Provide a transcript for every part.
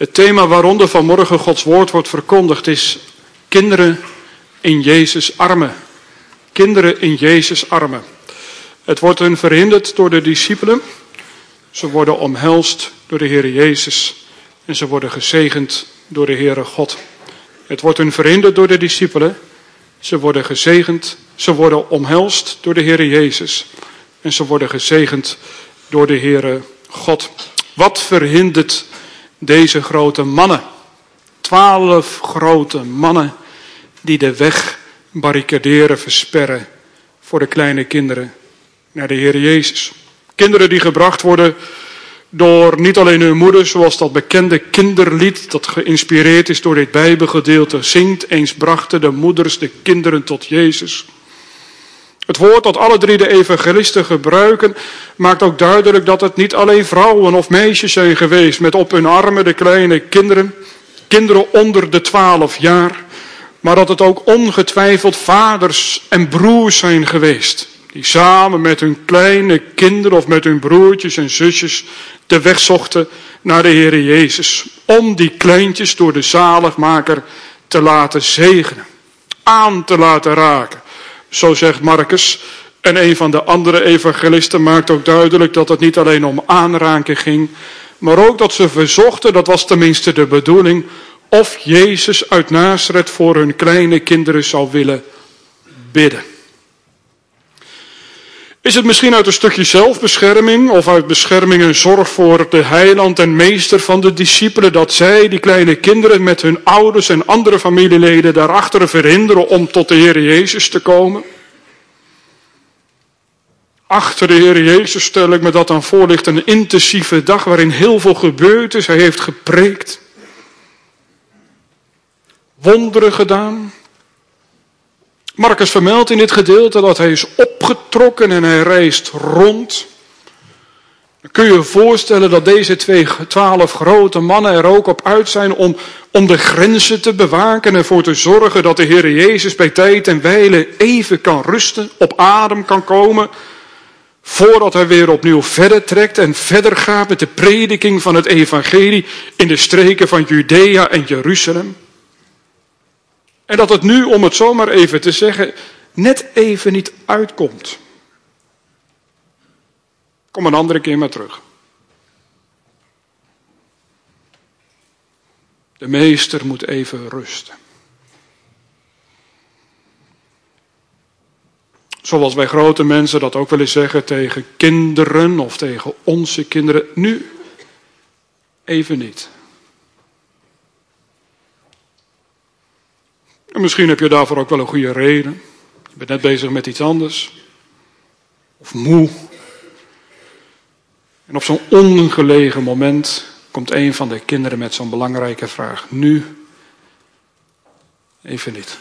Het thema waaronder vanmorgen Gods woord wordt verkondigd is kinderen in Jezus' armen. Kinderen in Jezus' armen. Het wordt hun verhinderd door de discipelen. Ze worden omhelst door de Heer Jezus. En ze worden gezegend door de Heere God. Het wordt hun verhinderd door de discipelen. Ze worden gezegend. Ze worden omhelst door de Heere Jezus. En ze worden gezegend door de Heere God. Wat verhindert deze grote mannen? 12 grote mannen die de weg barricaderen, versperren voor de kleine kinderen naar de Heer Jezus. Kinderen die gebracht worden door niet alleen hun moeder, zoals dat bekende kinderlied dat geïnspireerd is door dit Bijbelgedeelte zingt. Eens brachten de moeders de kinderen tot Jezus. Het woord dat alle 3 de evangelisten gebruiken maakt ook duidelijk dat het niet alleen vrouwen of meisjes zijn geweest met op hun armen de kleine kinderen, kinderen onder de 12 jaar, maar dat het ook ongetwijfeld vaders en broers zijn geweest, die samen met hun kleine kinderen of met hun broertjes en zusjes de weg zochten naar de Heer Jezus, om die kleintjes door de zaligmaker te laten zegenen, aan te laten raken. Zo zegt Marcus. En een van de andere evangelisten maakt ook duidelijk dat het niet alleen om aanraken ging, maar ook dat ze verzochten, dat was tenminste de bedoeling, of Jezus uit Nazareth voor hun kleine kinderen zou willen bidden. Is het misschien uit een stukje zelfbescherming of uit bescherming en zorg voor de heiland en meester van de discipelen dat zij, die kleine kinderen met hun ouders en andere familieleden daarachter verhinderen om tot de Heer Jezus te komen? Achter de Heer Jezus stel ik me dat dan voor ligt een intensieve dag waarin heel veel gebeurd is. Hij heeft gepreekt, wonderen gedaan. Marcus vermeldt in dit gedeelte dat hij is opgetrokken en hij reist rond. Dan kun je je voorstellen dat deze 12 grote mannen er ook op uit zijn om de grenzen te bewaken en ervoor te zorgen dat de Heer Jezus bij tijd en wijle even kan rusten, op adem kan komen, voordat hij weer opnieuw verder trekt en verder gaat met de prediking van het evangelie in de streken van Judea en Jeruzalem. En dat het nu, om het zomaar even te zeggen, net even niet uitkomt. Kom een andere keer maar terug. De meester moet even rusten. Zoals wij grote mensen dat ook wel eens zeggen tegen kinderen of tegen onze kinderen. Nu even niet. En misschien heb je daarvoor ook wel een goede reden. Je bent net bezig met iets anders. Of moe. En op zo'n ongelegen moment komt een van de kinderen met zo'n belangrijke vraag. Nu even niet.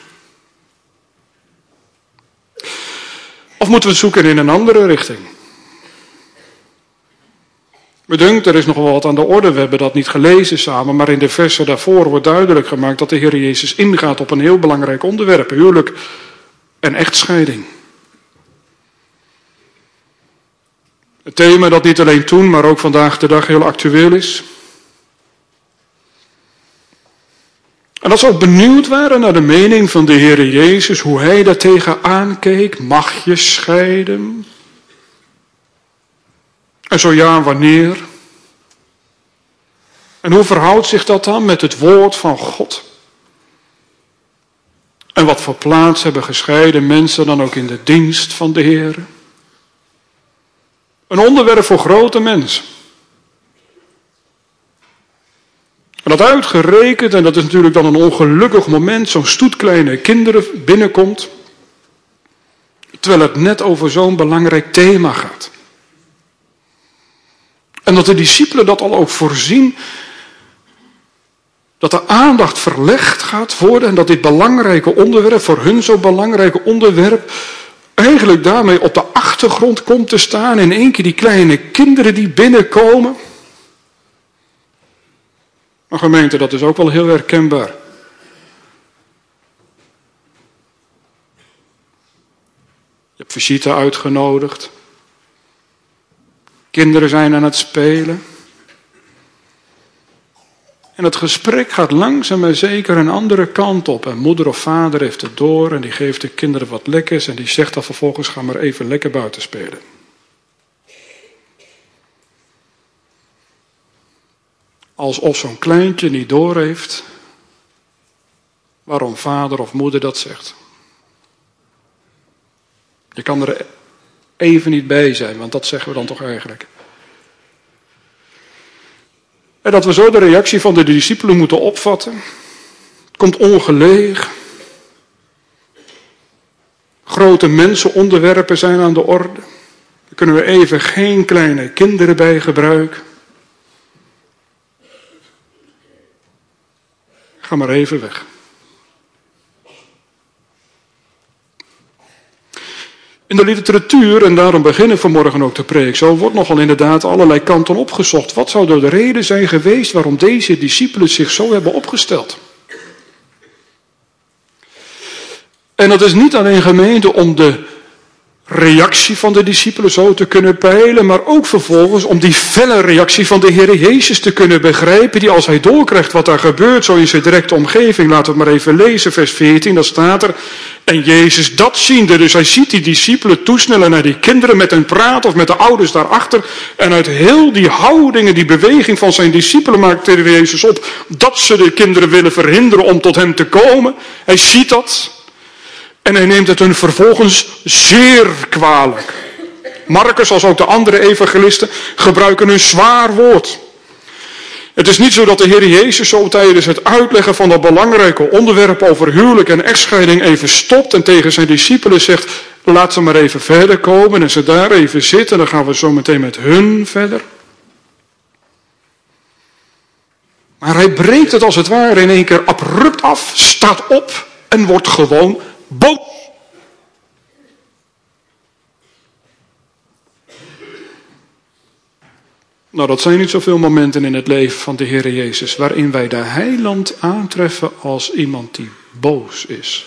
Of moeten we het zoeken in een andere richting? Bedenk, er is nog wel wat aan de orde. We hebben dat niet gelezen samen, maar in de versen daarvoor wordt duidelijk gemaakt dat de Heer Jezus ingaat op een heel belangrijk onderwerp. Huwelijk en echtscheiding. Het thema dat niet alleen toen, maar ook vandaag de dag heel actueel is. En als we ook benieuwd waren naar de mening van de Heer Jezus, hoe hij daar tegenaan keek, mag je scheiden? En zo ja, wanneer? En hoe verhoudt zich dat dan met het woord van God? En wat voor plaats hebben gescheiden mensen dan ook in de dienst van de Heer? Een onderwerp voor grote mensen. En dat uitgerekend, en dat is natuurlijk dan een ongelukkig moment, zo'n stoet kleine kinderen binnenkomt, terwijl het net over zo'n belangrijk thema gaat. En dat de discipelen dat al ook voorzien, dat de aandacht verlegd gaat worden en dat dit belangrijke onderwerp, voor hun zo belangrijke onderwerp, eigenlijk daarmee op de achtergrond komt te staan. In één keer die kleine kinderen die binnenkomen. Maar gemeente, dat is ook wel heel herkenbaar. Je hebt visite uitgenodigd. Kinderen zijn aan het spelen. En het gesprek gaat langzaam maar zeker een andere kant op. En moeder of vader heeft het door en die geeft de kinderen wat lekkers. En die zegt dan vervolgens, ga maar even lekker buiten spelen. Alsof zo'n kleintje niet doorheeft waarom vader of moeder dat zegt. Je kan er even niet bij zijn, want dat zeggen we dan toch eigenlijk. En dat we zo de reactie van de discipelen moeten opvatten. Het komt ongelegen. Grote mensenonderwerpen zijn aan de orde. Daar kunnen we even geen kleine kinderen bij gebruiken. Ga maar even weg. In de literatuur, en daarom beginnen vanmorgen ook de preek, zo wordt nogal inderdaad allerlei kanten opgezocht. Wat zou de reden zijn geweest waarom deze discipelen zich zo hebben opgesteld? En dat is niet alleen gemeente om de reactie van de discipelen zo te kunnen peilen, maar ook vervolgens om die felle reactie van de Heer Jezus te kunnen begrijpen, die als hij doorkrijgt wat daar gebeurt, zo in zijn directe omgeving, laten we het maar even lezen, vers 14, daar staat er, en Jezus dat ziende, dus hij ziet die discipelen toesnellen naar die kinderen met hen praten of met de ouders daarachter, en uit heel die houdingen, die beweging van zijn discipelen maakt de Heer Jezus op, dat ze de kinderen willen verhinderen om tot hem te komen. Hij ziet dat. En hij neemt het hun vervolgens zeer kwalijk. Marcus, als ook de andere evangelisten, gebruiken een zwaar woord. Het is niet zo dat de Heer Jezus zo tijdens het uitleggen van dat belangrijke onderwerp over huwelijk en echtscheiding even stopt en tegen zijn discipelen zegt, laat ze maar even verder komen en ze daar even zitten, dan gaan we zo meteen met hun verder. Maar hij breekt het als het ware in één keer abrupt af, staat op en wordt gewoon boos. Nou, dat zijn niet zoveel momenten in het leven van de Heer Jezus waarin wij de heiland aantreffen als iemand die boos is.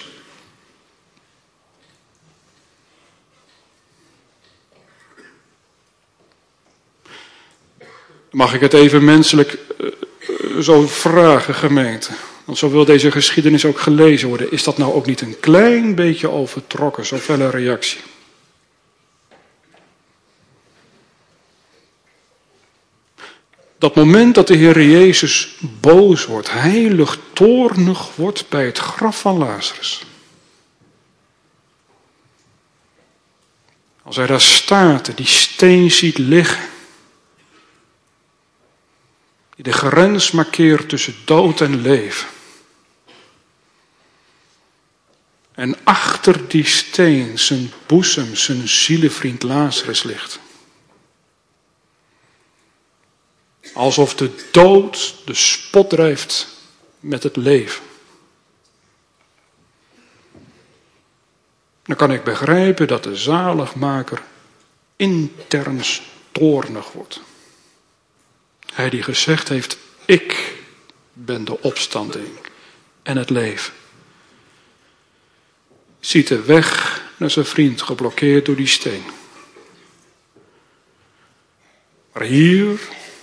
Mag ik het even menselijk zo vragen, gemeente? Want zo wil deze geschiedenis ook gelezen worden. Is dat nou ook niet een klein beetje overtrokken, zo'n felle reactie? Dat moment dat de Heer Jezus boos wordt, heilig toornig wordt bij het graf van Lazarus. Als hij daar staat en die steen ziet liggen, die de grens markeert tussen dood en leven. En achter die steen zijn boezem, zijn zielevriend Lazarus ligt. Alsof de dood de spot drijft met het leven. Dan kan ik begrijpen dat de zaligmaker interns toornig wordt. Hij die gezegd heeft, ik ben de opstanding en het leven. Ziet de weg naar zijn vriend geblokkeerd door die steen. Maar hier,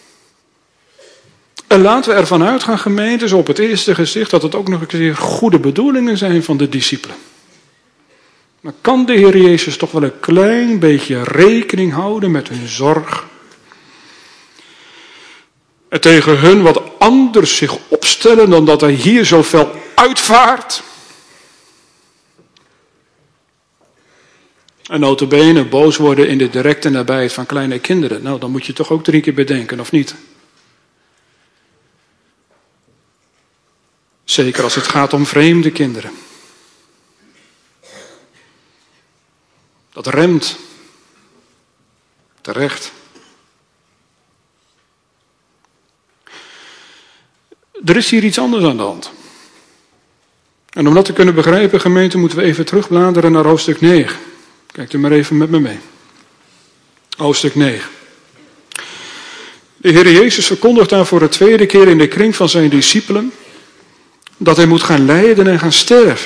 en laten we ervan uitgaan, gemeentes, op het eerste gezicht, dat het ook nog een keer goede bedoelingen zijn van de discipelen. Maar kan de Heer Jezus toch wel een klein beetje rekening houden met hun zorg? En tegen hun wat anders zich opstellen dan dat hij hier zo fel uitvaart? En nota bene boos worden in de directe nabijheid van kleine kinderen. Nou, dan moet je toch ook 3 keer bedenken, of niet? Zeker als het gaat om vreemde kinderen. Dat remt. Terecht. Er is hier iets anders aan de hand. En om dat te kunnen begrijpen, gemeente, moeten we even terugbladeren naar hoofdstuk 9. Kijkt u maar even met me mee. Hoofdstuk 9. De Heer Jezus verkondigt daar voor de 2e keer in de kring van zijn discipelen dat hij moet gaan lijden en gaan sterven.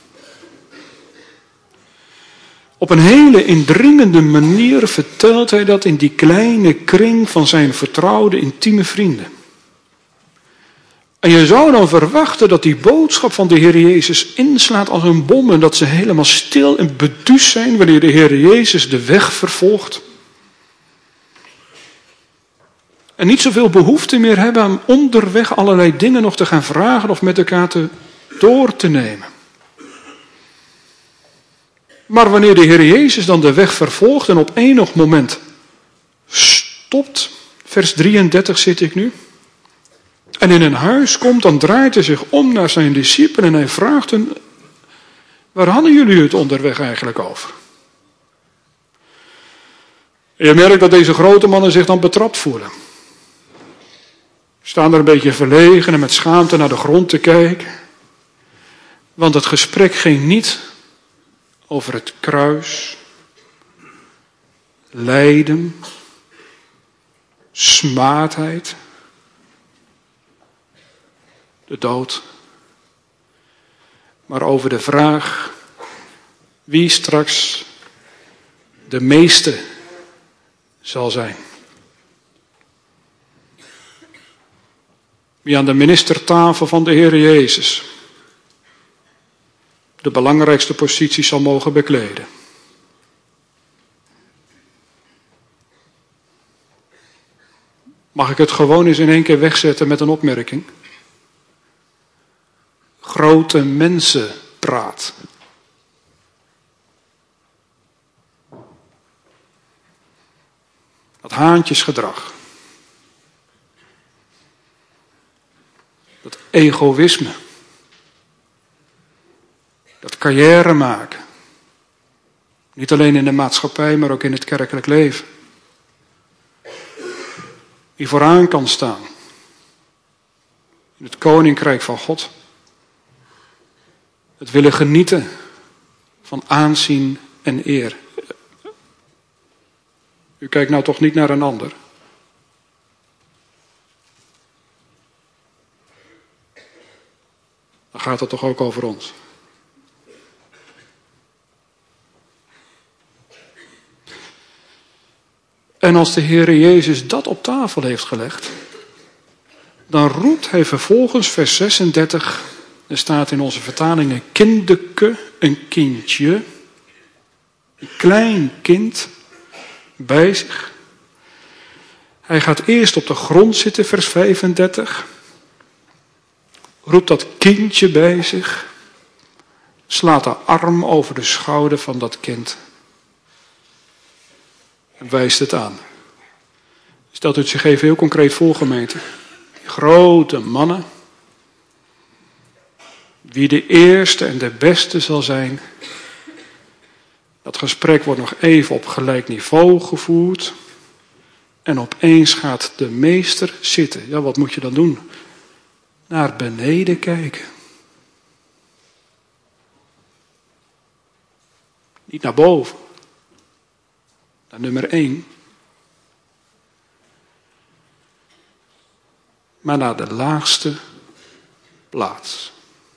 Op een hele indringende manier vertelt hij dat in die kleine kring van zijn vertrouwde, intieme vrienden. En je zou dan verwachten dat die boodschap van de Heer Jezus inslaat als een bom en dat ze helemaal stil en beduusd zijn wanneer de Heer Jezus de weg vervolgt. En niet zoveel behoefte meer hebben aan onderweg allerlei dingen nog te gaan vragen of met elkaar door te nemen. Maar wanneer de Heer Jezus dan de weg vervolgt en op enig moment stopt, vers 33 zit ik nu, en in een huis komt, dan draait hij zich om naar zijn discipelen en hij vraagt hen, waar hadden jullie het onderweg eigenlijk over? En je merkt dat deze grote mannen zich dan betrapt voelen. Staan er een beetje verlegen en met schaamte naar de grond te kijken. Want het gesprek ging niet over het kruis, lijden, smaadheid, de dood. Maar over de vraag wie straks de meeste zal zijn. Wie aan de ministertafel van de Heer Jezus de belangrijkste positie zal mogen bekleden. Mag ik het gewoon eens in één keer wegzetten met een opmerking? Grote mensenpraat. Dat haantjesgedrag. Dat egoïsme. Dat carrière maken. Niet alleen in de maatschappij, maar ook in het kerkelijk leven. Die vooraan kan staan. In het koninkrijk van God. Het willen genieten van aanzien en eer. U kijkt nou toch niet naar een ander. Dan gaat het toch ook over ons. En als de Heer Jezus dat op tafel heeft gelegd, dan roept hij vervolgens, vers 36, er staat in onze vertalingen kindeke, een kindje, een klein kind bij zich. Hij gaat eerst op de grond zitten, vers 35. Roept dat kindje bij zich. Slaat de arm over de schouder van dat kind. En wijst het aan. Stelt u het zich even heel concreet voor, gemeente. Die grote mannen. Wie de eerste en de beste zal zijn. Dat gesprek wordt nog even op gelijk niveau gevoerd. En opeens gaat de meester zitten. Ja, wat moet je dan doen? Naar beneden kijken. Niet naar boven. Naar nummer 1. Maar naar de laagste plaats.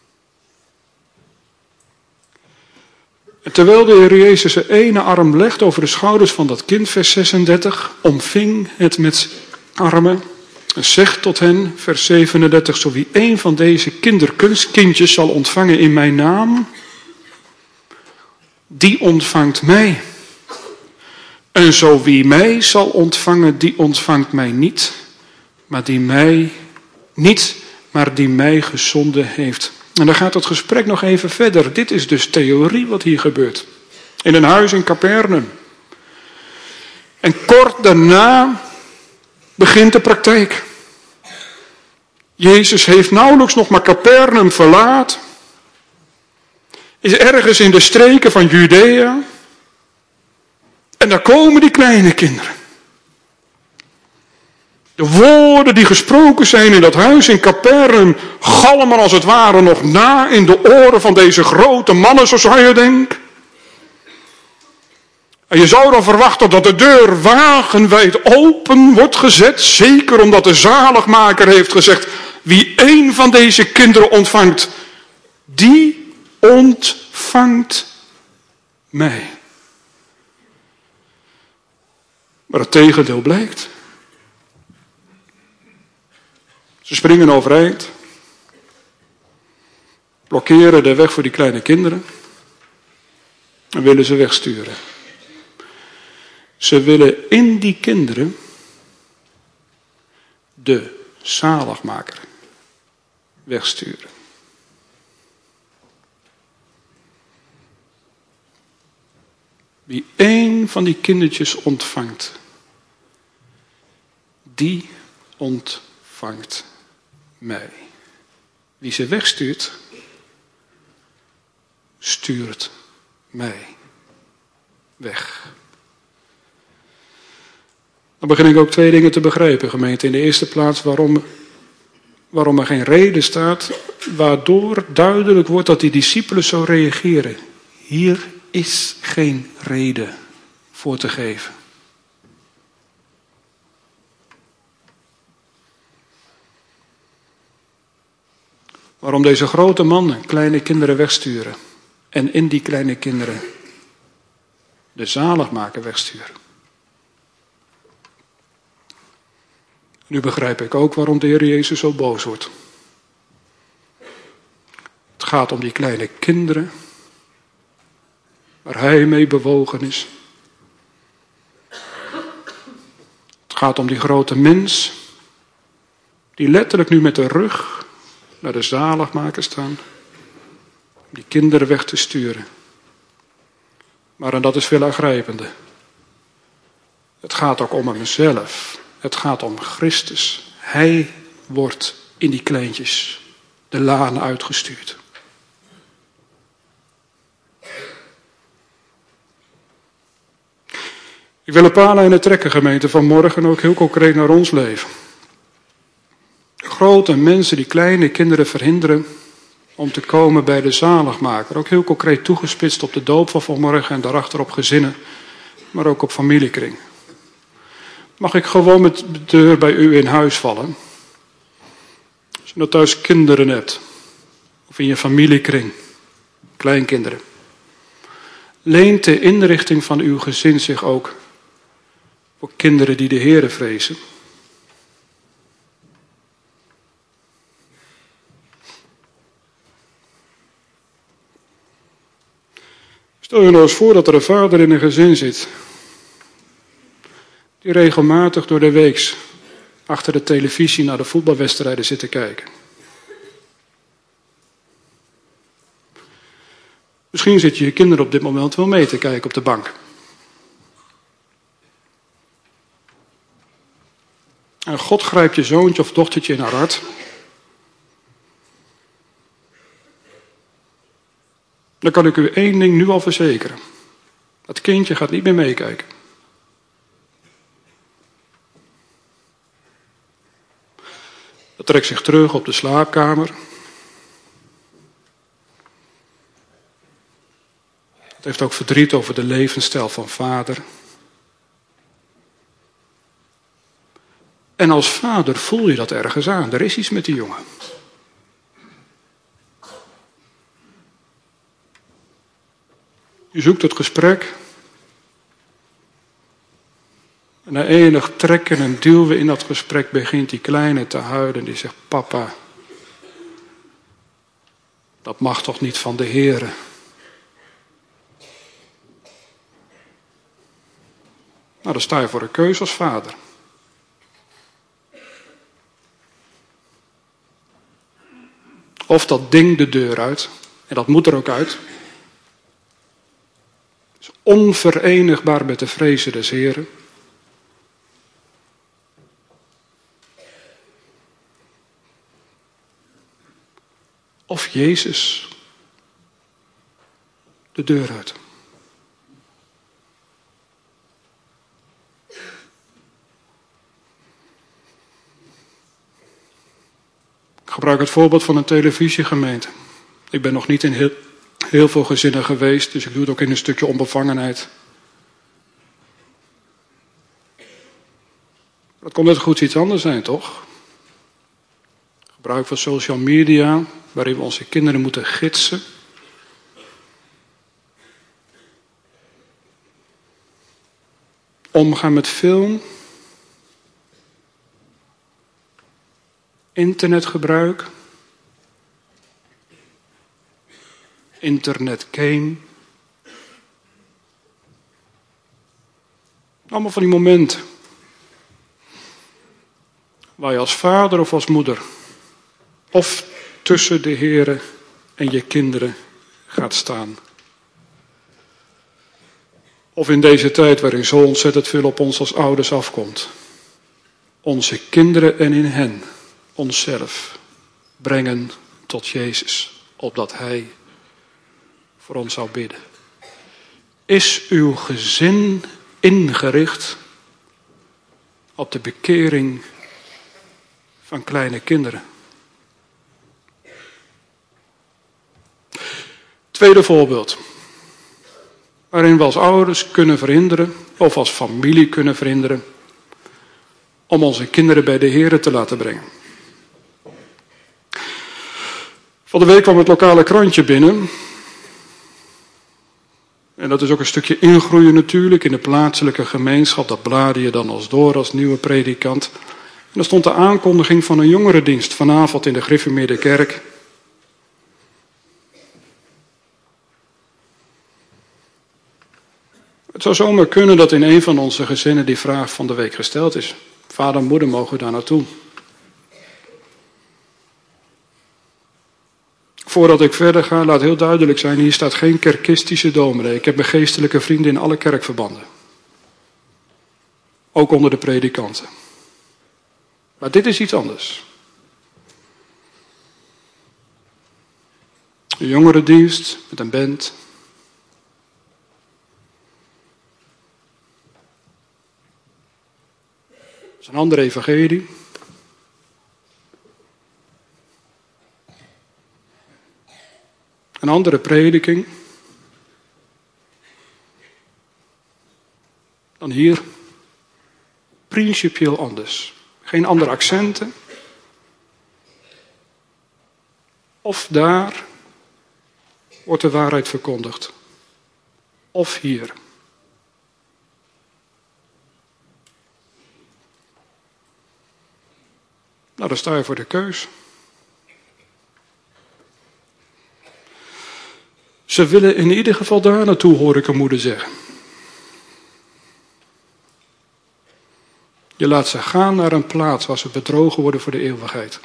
En terwijl de Heer Jezus zijn ene arm legt over de schouders van dat kind, vers 36, omving het met armen en zegt tot hen, vers 37, zo wie een van deze kinderkunstkindjes zal ontvangen in mijn naam, die ontvangt mij. En zo wie mij zal ontvangen, die ontvangt mij niet, maar die mij gezonden heeft. En dan gaat het gesprek nog even verder. Dit is dus theorie wat hier gebeurt. In een huis in Capernaum. En kort daarna begint de praktijk. Jezus heeft nauwelijks nog maar Capernaum verlaten. Is ergens in de streken van Judea. En daar komen die kleine kinderen. De woorden die gesproken zijn in dat huis in Capernaum galmen als het ware nog na in de oren van deze grote mannen, zo zou je denken. En je zou dan verwachten dat de deur wagenwijd open wordt gezet, zeker omdat de zaligmaker heeft gezegd, wie één van deze kinderen ontvangt, die ontvangt mij. Maar het tegendeel blijkt. Ze springen overeind. blokkeren de weg voor die kleine kinderen en willen ze wegsturen. Ze willen in die kinderen de zaligmaker wegsturen. Wie één van die kindertjes ontvangt, die ontvangt mij. Wie ze wegstuurt, stuurt mij weg. Dan begin ik ook twee dingen te begrijpen, gemeente. In de eerste plaats waarom er geen reden staat, waardoor duidelijk wordt dat die discipelen zo reageren. Hier is geen reden voor te geven. Waarom deze grote mannen kleine kinderen wegsturen en in die kleine kinderen de zaligmaker wegsturen. Nu begrijp ik ook waarom de Heer Jezus zo boos wordt. Het gaat om die kleine kinderen waar hij mee bewogen is. Het gaat om die grote mens die letterlijk nu met de rug naar de zaligmaker staan. Om die kinderen weg te sturen. Maar en dat is veel aangrijpender. Het gaat ook om hemzelf. Het gaat om Christus. Hij wordt in die kleintjes de laan uitgestuurd. Ik wil een paar lijnen trekken, gemeente, vanmorgen ook heel concreet naar ons leven. Grote mensen die kleine kinderen verhinderen om te komen bij de zaligmaker. Ook heel concreet toegespitst op de doop van vanmorgen en daarachter op gezinnen, maar ook op familiekring. Mag ik gewoon met de deur bij u in huis vallen? Als je nou thuis kinderen hebt, of in je familiekring, kleinkinderen. Leent de inrichting van uw gezin zich ook voor kinderen die de Heere vrezen? Stel je nou eens voor dat er een vader in een gezin zit, die regelmatig door de week achter de televisie naar de voetbalwedstrijden zit te kijken. Misschien zit je kinderen op dit moment wel mee te kijken op de bank. En God grijpt je zoontje of dochtertje in haar hart. Dan kan ik u één ding nu al verzekeren. Dat kindje gaat niet meer meekijken. Dat trekt zich terug op de slaapkamer. Het heeft ook verdriet over de levensstijl van vader. En als vader voel je dat ergens aan. Er is iets met die jongen. Je zoekt het gesprek. En na enig trekken en duwen in dat gesprek begint die kleine te huilen. Die zegt, papa, dat mag toch niet van de Heere. Nou, dan sta je voor een keuze als vader. Of dat ding de deur uit. En dat moet er ook uit. Het is onverenigbaar met de vrezen des Heren. Of Jezus de deur uit. Ik gebruik het voorbeeld van een televisiegemeente. Ik ben nog niet in heel veel gezinnen geweest, dus ik doe het ook in een stukje onbevangenheid. Dat kon net goed iets anders zijn, toch? Gebruik van social media, waarin we onze kinderen moeten gidsen. Omgaan met film. Internetgebruik. internet came. Allemaal van die momenten waar je als vader of als moeder of tussen de Heere en je kinderen gaat staan. Of in deze tijd waarin zo ontzettend veel op ons als ouders afkomt. Onze kinderen en in hen, onszelf, brengen tot Jezus, opdat Hij voor ons zou bidden. Is uw gezin ingericht op de bekering van kleine kinderen? Tweede voorbeeld. Waarin we als ouders kunnen verhinderen, of als familie kunnen verhinderen, om onze kinderen bij de Heere te laten brengen. Van de week kwam het lokale krantje binnen. En dat is ook een stukje ingroeien natuurlijk in de plaatselijke gemeenschap. Dat blaadde je dan als door als nieuwe predikant. En er stond de aankondiging van een jongerendienst vanavond in de Gereformeerde Kerk. Het zou zomaar kunnen dat in een van onze gezinnen die vraag van de week gesteld is. Vader en moeder, mogen we daar naartoe? Voordat ik verder ga, laat heel duidelijk zijn, hier staat geen kerkistische dominee. Ik heb mijn geestelijke vrienden in alle kerkverbanden. Ook onder de predikanten. Maar dit is iets anders. Een jongerendienst met een band. Dat is een andere evangelie. Een andere prediking dan hier. Principieel anders. Geen andere accenten. Of daar wordt de waarheid verkondigd. Of hier. Nou, dan sta je voor de keus. Ze willen in ieder geval daar naartoe, hoor ik een moeder zeggen. Je laat ze gaan naar een plaats waar ze bedrogen worden voor de eeuwigheid.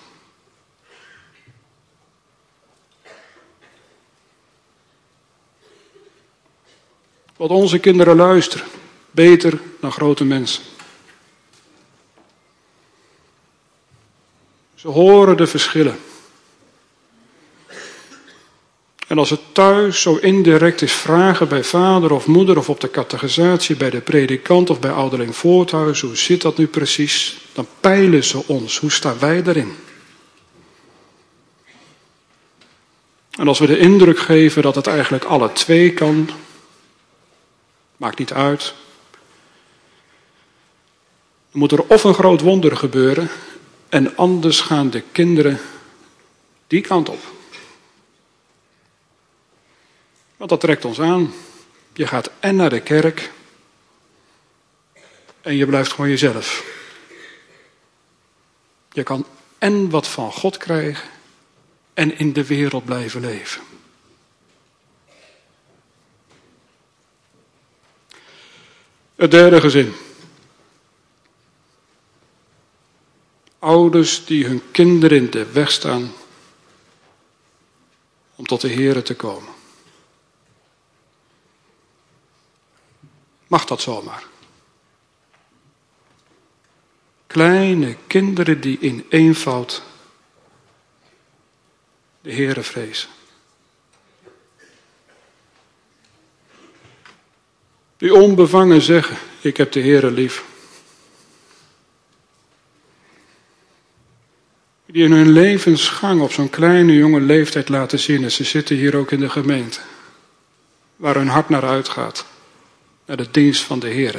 Want onze kinderen luisteren beter dan grote mensen. Ze horen de verschillen. En als het thuis zo indirect is vragen bij vader of moeder of op de catechisatie, bij de predikant of bij ouderling Voorthuis, hoe zit dat nu precies? Dan peilen ze ons. Hoe staan wij daarin? En als we de indruk geven dat het eigenlijk alle twee kan, maakt niet uit. Dan moet er of een groot wonder gebeuren en anders gaan de kinderen die kant op. Want dat trekt ons aan. Je gaat en naar de kerk en je blijft gewoon jezelf. Je kan en wat van God krijgen en in de wereld blijven leven. Het derde gezin. Ouders die hun kinderen in de weg staan om tot de Heere te komen. Mag dat zomaar? Kleine kinderen die in eenvoud de Heere vrezen. Die onbevangen zeggen, ik heb de Heere lief. Die in hun levensgang op zo'n kleine jonge leeftijd laten zien. En ze zitten hier ook in de gemeente. Waar hun hart naar uitgaat. Naar de dienst van de Heere.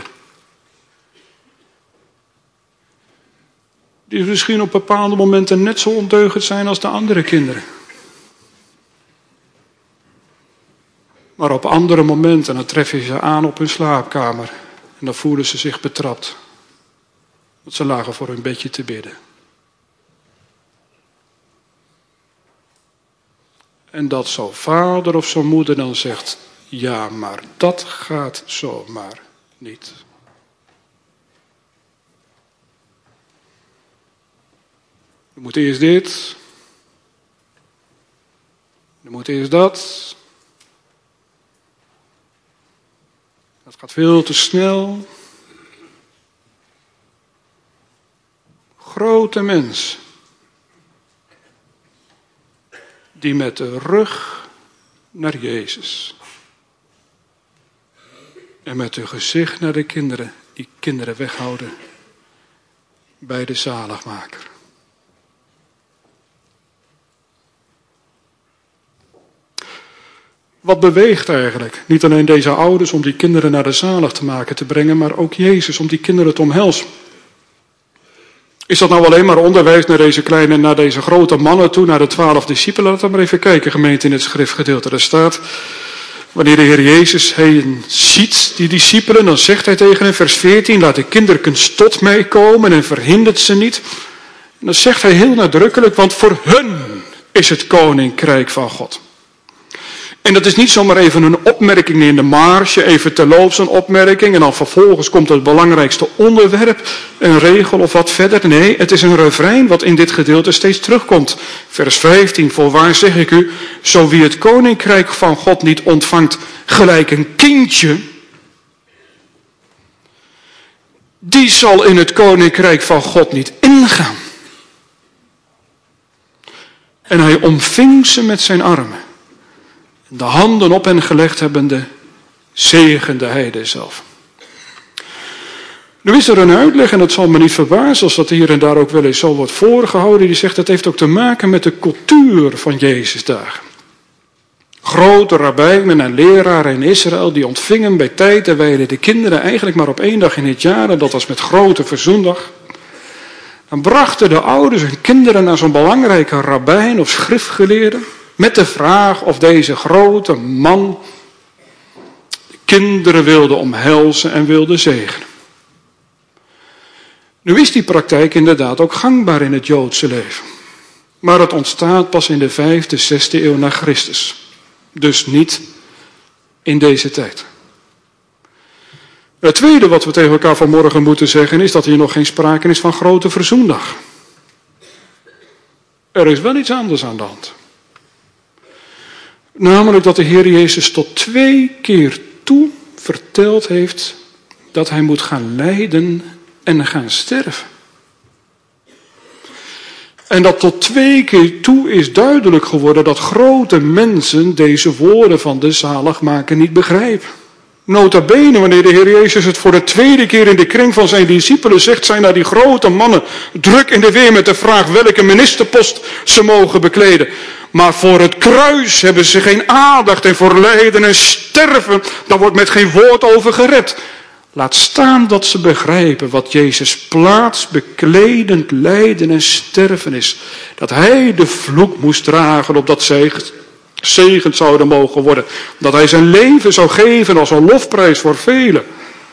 Die misschien op bepaalde momenten net zo ondeugend zijn als de andere kinderen. Maar op andere momenten, dan tref je ze aan op hun slaapkamer. En dan voelen ze zich betrapt. Want ze lagen voor hun bedje te bidden. En dat zo'n vader of zo'n moeder dan zegt, ja, maar dat gaat zomaar niet. Er moet eerst dit. Er moet eerst dat. Dat gaat veel te snel. Grote mens. Die met de rug naar Jezus. En met hun gezicht naar de kinderen. Die kinderen weghouden. Bij de zaligmaker. Wat beweegt eigenlijk? Niet alleen deze ouders om die kinderen naar de zaligmaker te brengen, maar ook Jezus om die kinderen te omhelzen. Is dat nou alleen maar onderwijs naar deze grote mannen toe, naar de 12 discipelen? Laten we maar even kijken, gemeente, in het schriftgedeelte. Er staat, wanneer de Heer Jezus hen ziet, die discipelen, dan zegt hij tegen hen, vers 14, laat de kinderkens tot mij komen en verhindert ze niet. En dan zegt hij heel nadrukkelijk, want voor hun is het koninkrijk van God. En dat is niet zomaar even een opmerking in de marge, even terloops een opmerking en dan vervolgens komt het belangrijkste onderwerp, een regel of wat verder. Nee, het is een refrein wat in dit gedeelte steeds terugkomt. Vers 15, voorwaar zeg ik u, zo wie het koninkrijk van God niet ontvangt gelijk een kindje, die zal in het koninkrijk van God niet ingaan. En hij omving ze met zijn armen. De handen op hen gelegd hebbende, zegende hij dezelf. Nu is er een uitleg, en het zal me niet verbazen als dat hier en daar ook wel eens zo wordt voorgehouden. Die zegt dat heeft ook te maken met de cultuur van Jezus dagen. Grote rabbijnen en leraren in Israël, die ontvingen bij tijd en wijle de kinderen eigenlijk maar op 1 dag in het jaar. En dat was met grote verzoendag. Dan brachten de ouders hun kinderen naar zo'n belangrijke rabbijn of schriftgeleerde. Met de vraag of deze grote man de kinderen wilde omhelzen en wilde zegenen. Nu is die praktijk inderdaad ook gangbaar in het Joodse leven. Maar het ontstaat pas in de 5e, 6e eeuw na Christus. Dus niet in deze tijd. Het tweede wat we tegen elkaar vanmorgen moeten zeggen is dat hier nog geen sprake is van grote verzoendag. Er is wel iets anders aan de hand. Namelijk dat de Heer Jezus tot 2 keer toe verteld heeft dat hij moet gaan lijden en gaan sterven. En dat tot 2 keer toe is duidelijk geworden dat grote mensen deze woorden van de zaligmaker niet begrijpen. Nota bene, wanneer de Heer Jezus het voor de 2e keer in de kring van zijn discipelen zegt, zijn naar die grote mannen druk in de weer met de vraag welke ministerpost ze mogen bekleden. Maar voor het kruis hebben ze geen aandacht en voor lijden en sterven, daar wordt met geen woord over gerept. Laat staan dat ze begrijpen wat Jezus plaatsbekledend lijden en sterven is. Dat hij de vloek moest dragen opdat zij gezegend zouden mogen worden. Dat hij zijn leven zou geven als een lofprijs voor velen.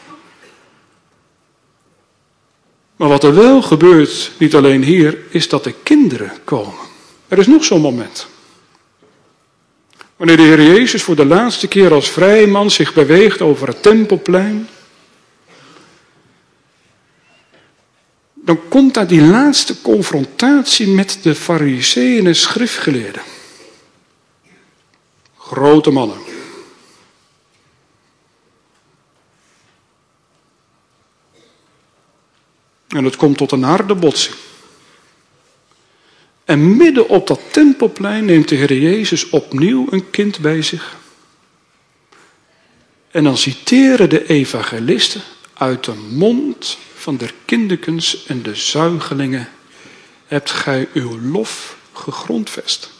Maar wat er wel gebeurt, niet alleen hier, is dat de kinderen komen. Er is nog zo'n moment. Wanneer de Heer Jezus voor de laatste keer als vrij man zich beweegt over het Tempelplein, dan komt daar die laatste confrontatie met de Farizeeën en schriftgeleerden. Grote mannen. En het komt tot een harde botsing. En midden op dat Tempelplein neemt de Heer Jezus opnieuw een kind bij zich. En dan citeren de evangelisten uit de mond van de kinderkens en de zuigelingen: hebt gij uw lof gegrondvest.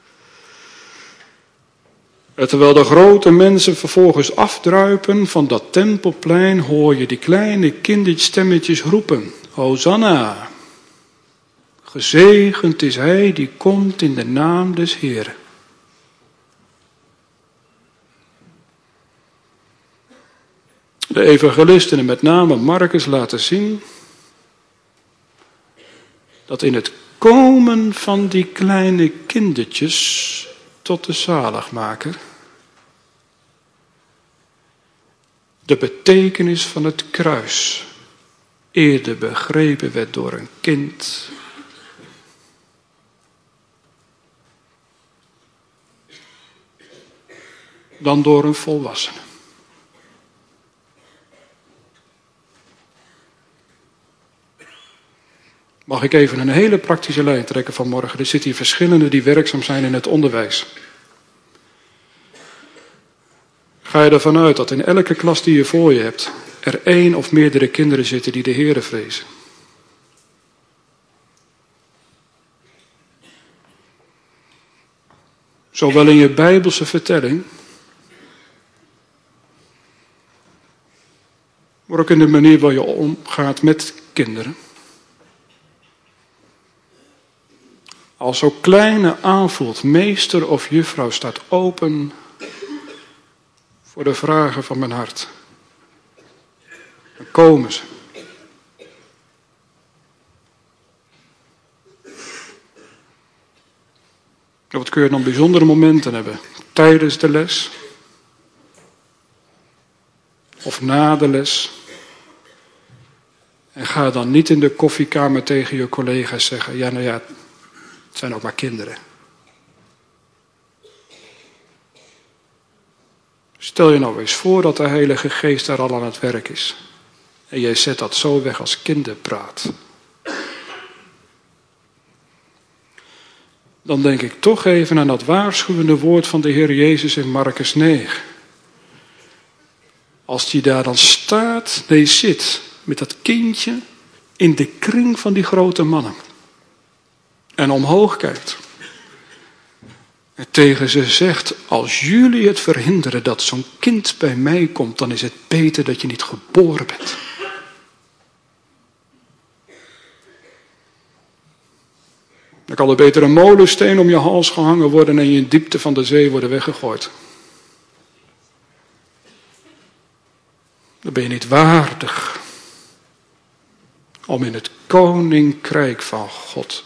En terwijl de grote mensen vervolgens afdruipen van dat Tempelplein, hoor je die kleine kinderstemmetjes roepen: Hosanna! Gezegend is hij die komt in de naam des Heeren. De evangelisten en met name Marcus laten zien dat in het komen van die kleine kindertjes tot de zaligmaker. De betekenis van het kruis eerder begrepen werd door een kind dan door een volwassene. Mag ik even een hele praktische lijn trekken vanmorgen? Er zitten hier verschillenden die werkzaam zijn in het onderwijs. Ga je ervan uit dat in elke klas die je voor je hebt, er 1 of meerdere kinderen zitten die de Heere vrezen? Zowel in je Bijbelse vertelling, maar ook in de manier waar je omgaat met kinderen. Als zo'n kleine aanvoelt, meester of juffrouw staat open voor de vragen van mijn hart. Dan komen ze. Wat kun je dan bijzondere momenten hebben? Tijdens de les. Of na de les. En ga dan niet in de koffiekamer tegen je collega's zeggen, ja nou ja, het zijn ook maar kinderen. Stel je nou eens voor dat de Heilige Geest daar al aan het werk is. En jij zet dat zo weg als kinderpraat. Dan denk ik toch even aan dat waarschuwende woord van de Heer Jezus in Markus 9. Als die daar dan staat, nee zit, met dat kindje in de kring van die grote mannen. En omhoog kijkt. En tegen ze zegt, als jullie het verhinderen dat zo'n kind bij mij komt, dan is het beter dat je niet geboren bent. Dan kan er beter een molensteen om je hals gehangen worden en je in de diepte van de zee worden weggegooid. Dan ben je niet waardig om in het koninkrijk van God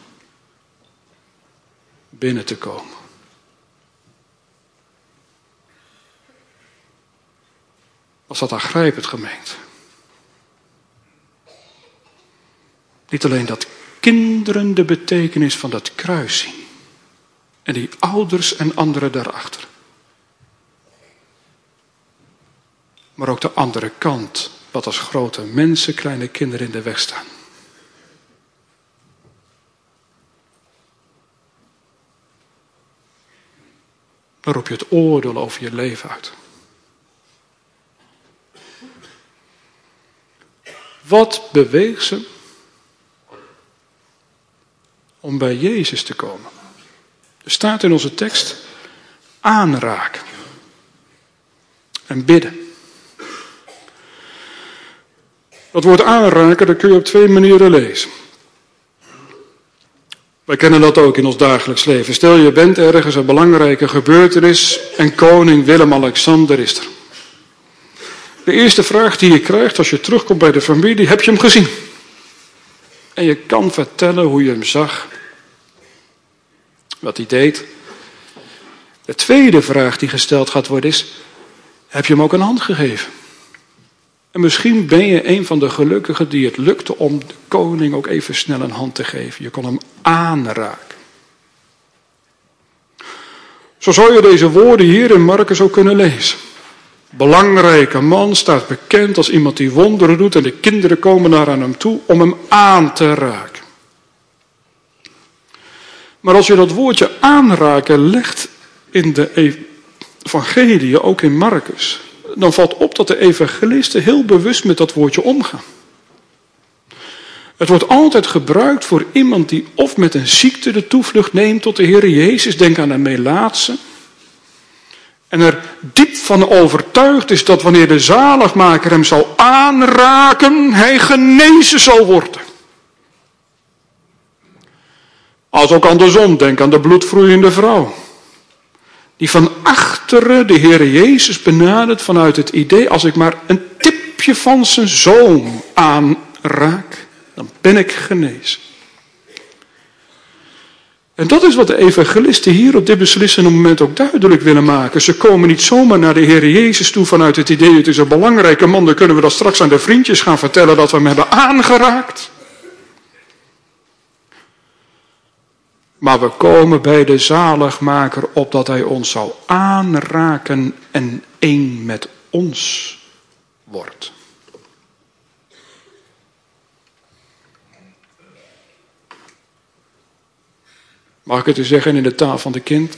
binnen te komen. Was dat aangrijpend gemeend? Niet alleen dat kinderen de betekenis van dat kruis zien. En die ouders en anderen daarachter. Maar ook de andere kant, wat als grote mensen kleine kinderen in de weg staan. Dan roep je het oordeel over je leven uit. Wat beweegt ze om bij Jezus te komen? Er staat in onze tekst aanraken en bidden. Dat woord aanraken, dat kun je op 2 manieren lezen. Wij kennen dat ook in ons dagelijks leven. Stel je bent ergens een belangrijke gebeurtenis en koning Willem-Alexander is er. De eerste vraag die je krijgt als je terugkomt bij de familie, heb je hem gezien? En je kan vertellen hoe je hem zag, wat hij deed. De tweede vraag die gesteld gaat worden is, heb je hem ook een hand gegeven? En misschien ben je een van de gelukkigen die het lukte om de koning ook even snel een hand te geven. Je kon hem aanraken. Zo zou je deze woorden hier in Markus ook kunnen lezen. Belangrijke man staat bekend als iemand die wonderen doet en de kinderen komen naar aan hem toe om hem aan te raken. Maar als je dat woordje aanraken legt in de evangelie, ook in Markus, dan valt op dat de evangelisten heel bewust met dat woordje omgaan. Het wordt altijd gebruikt voor iemand die of met een ziekte de toevlucht neemt tot de Heer Jezus, denk aan een melaatse, en er diep van overtuigd is dat wanneer de zaligmaker hem zal aanraken, hij genezen zal worden. Als ook andersom, denk aan de bloedvloeiende vrouw. Die van achteren de Heer Jezus benadert vanuit het idee, als ik maar een tipje van zijn zoom aanraak, dan ben ik genezen. En dat is wat de evangelisten hier op dit beslissende moment ook duidelijk willen maken. Ze komen niet zomaar naar de Heer Jezus toe vanuit het idee, het is een belangrijke man, dan kunnen we dat straks aan de vriendjes gaan vertellen dat we hem hebben aangeraakt. Maar we komen bij de zaligmaker opdat hij ons zal aanraken en één met ons wordt. Mag ik het u zeggen in de taal van de kind?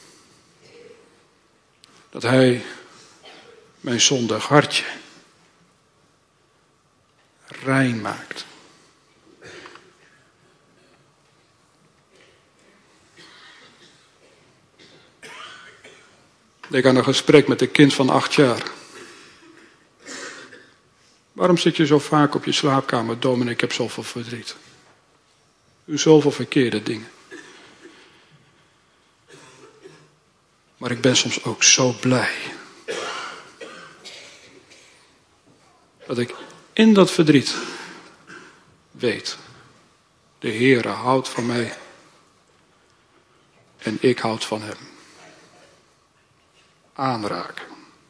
Dat hij mijn zondig hartje rein maakt. Ik had een gesprek met een kind van 8 jaar. Waarom zit je zo vaak op je slaapkamer, dominee? Ik heb zoveel verdriet. U doet zoveel verkeerde dingen. Maar ik ben soms ook zo blij. Dat ik in dat verdriet weet. De Heere houdt van mij. En ik houd van hem. Aanraken.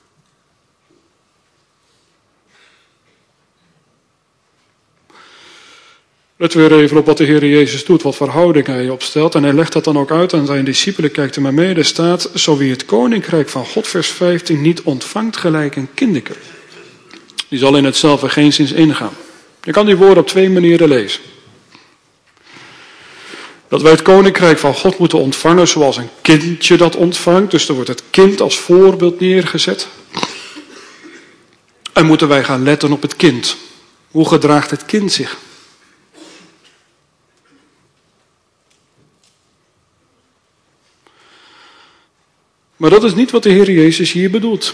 Letten we weer even op wat de Heer Jezus doet, wat voor houding hij opstelt. En hij legt dat dan ook uit aan zijn discipelen. Kijkt er maar mee, er staat, zo wie het koninkrijk van God, vers 15, niet ontvangt gelijk een kinderke. Die zal in hetzelfde geenszins ingaan. Je kan die woorden op 2 manieren lezen. Dat wij het koninkrijk van God moeten ontvangen zoals een kindje dat ontvangt. Dus er wordt het kind als voorbeeld neergezet. En moeten wij gaan letten op het kind. Hoe gedraagt het kind zich? Maar dat is niet wat de Heer Jezus hier bedoelt.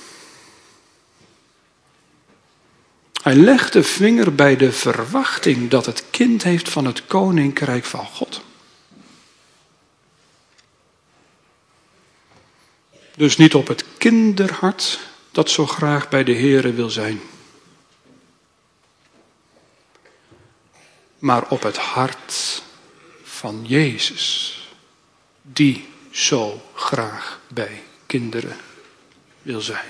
Hij legt de vinger bij de verwachting dat het kind heeft van het koninkrijk van God. Dus niet op het kinderhart dat zo graag bij de Heere wil zijn. Maar op het hart van Jezus, die zo graag bij kinderen wil zijn.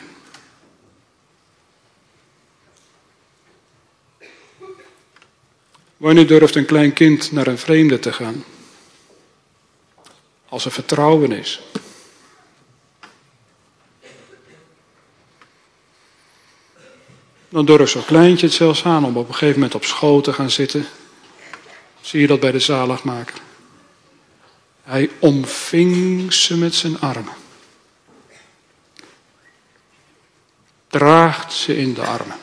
Wanneer durft een klein kind naar een vreemde te gaan? Als er vertrouwen is. Dan durft zo'n kleintje het zelfs aan om op een gegeven moment op schoot te gaan zitten. Zie je dat bij de zaligmaker? Hij omving ze met zijn armen. Draagt ze in de armen.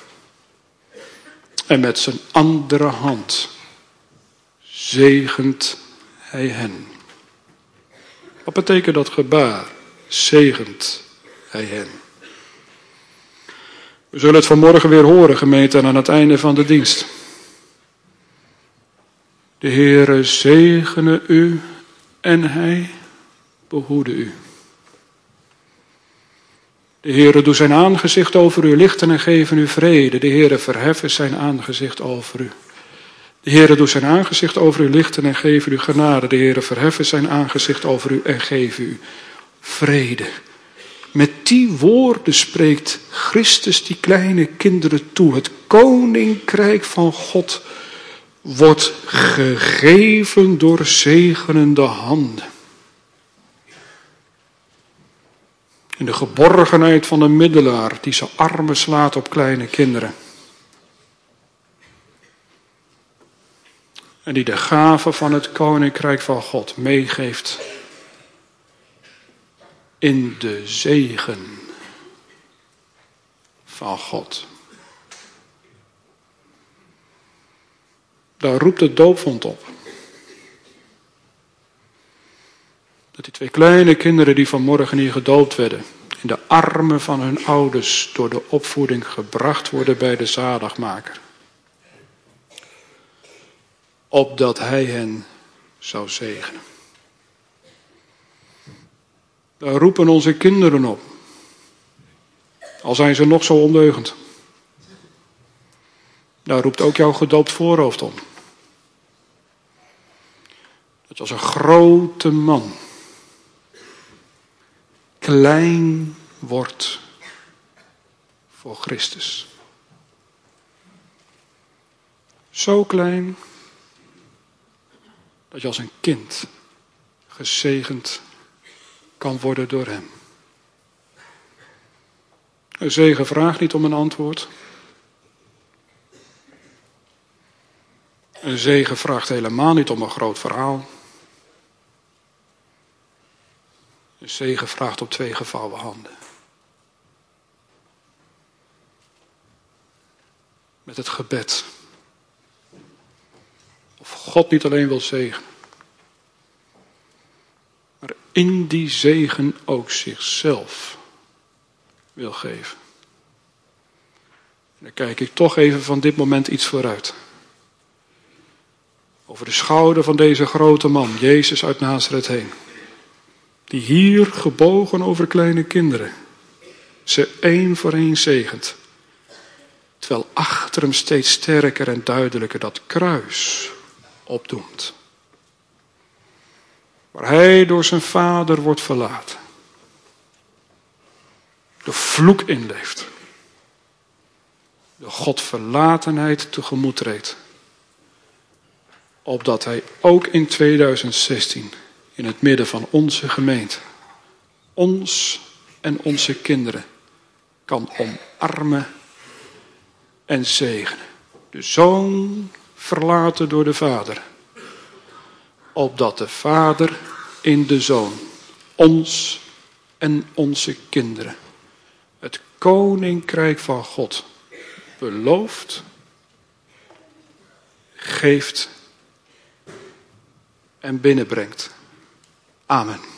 En met zijn andere hand zegent hij hen. Wat betekent dat gebaar? Zegent hij hen. We zullen het vanmorgen weer horen, gemeente, aan het einde van de dienst. De Heere zegene u en hij behoede u. De Heere doet zijn aangezicht over u lichten en geven u vrede. De Heere verheffen zijn aangezicht over u. De Heere doet zijn aangezicht over u lichten en geven u genade. De Heere verheffen zijn aangezicht over u en geven u vrede. Met die woorden spreekt Christus die kleine kinderen toe. Het koninkrijk van God wordt gegeven door zegenende handen. In de geborgenheid van een middelaar die zijn armen slaat op kleine kinderen. En die de gave van het koninkrijk van God meegeeft in de zegen van God. Daar roept het doopvond op. Dat die 2 kleine kinderen die vanmorgen hier gedoopt werden, in de armen van hun ouders door de opvoeding gebracht worden bij de zaligmaker. Opdat hij hen zou zegenen. Daar roepen onze kinderen op. Al zijn ze nog zo ondeugend. Daar roept ook jouw gedoopt voorhoofd om. Dat je als een grote man klein wordt voor Christus. Zo klein dat je als een kind gezegend kan worden door hem. Een zegen vraagt niet om een antwoord. Een zegen vraagt helemaal niet om een groot verhaal. Een zegen vraagt om 2 gevouwen handen. Met het gebed. Of God niet alleen wil zegenen. Maar in die zegen ook zichzelf wil geven. En dan kijk ik toch even van dit moment iets vooruit. Over de schouder van deze grote man, Jezus uit Nazareth heen. Die hier gebogen over kleine kinderen ze 1 voor 1 zegent. Terwijl achter hem steeds sterker en duidelijker dat kruis opdoemt. Waar hij door zijn vader wordt verlaten. De vloek inleeft. De Godverlatenheid tegemoet treedt. Opdat hij ook in 2016 in het midden van onze gemeente, ons en onze kinderen, kan omarmen en zegenen. De Zoon verlaten door de Vader. Opdat de Vader in de Zoon ons en onze kinderen het Koninkrijk van God belooft, geeft en binnenbrengt. Amen.